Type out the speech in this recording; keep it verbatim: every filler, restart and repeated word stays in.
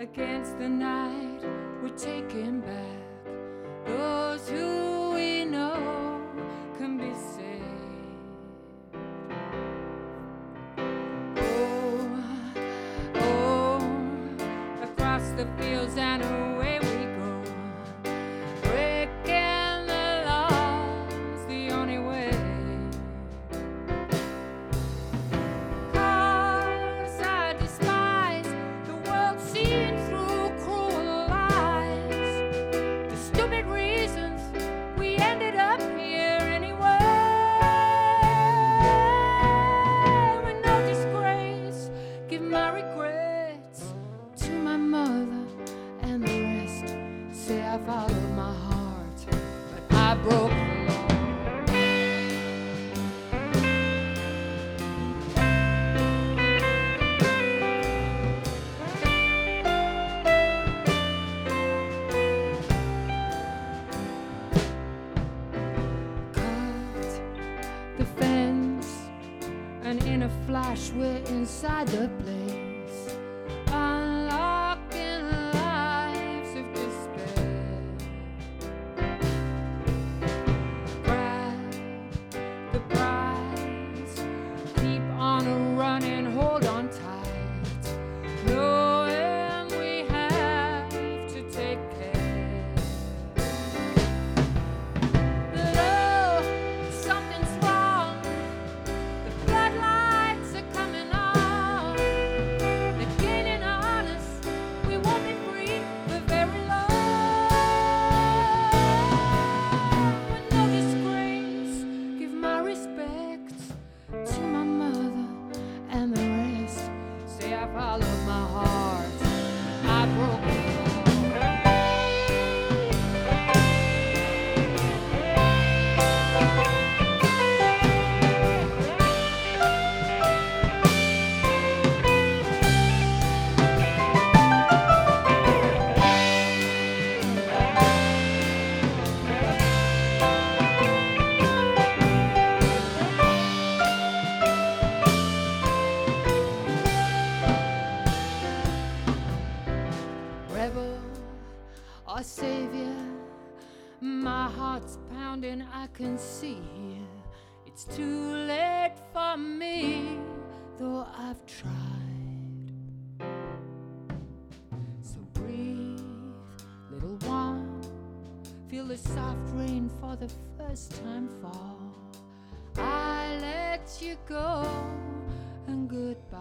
against the night, we're taking back those who we know can be saved. Oh, oh, across the fields and away we go, breaking the laws the only way. Cause I despise the world seen through cruel lies, the stupid reasons we ended up here anyway. With no disgrace, give my regrets to my mother and the rest. Say I followed my heart, but I broke the law. The fence, and in a flash we're inside the place, unlocking lives of despair. Grab the prize, keep on running, hold on tight, knowing we have to take care. Love, something's wrong. The floodlights are coming on. They're gaining on us. We won't be free for very long. With no disgrace, give my respects to my mother and the rest. Say I followed my heart, I broke the law. Rebel or savior, my heart's pounding, I can see here. It's too late for me, though I've tried. So breathe, little one, feel the soft rain for the first time fall. I let you go, and goodbye.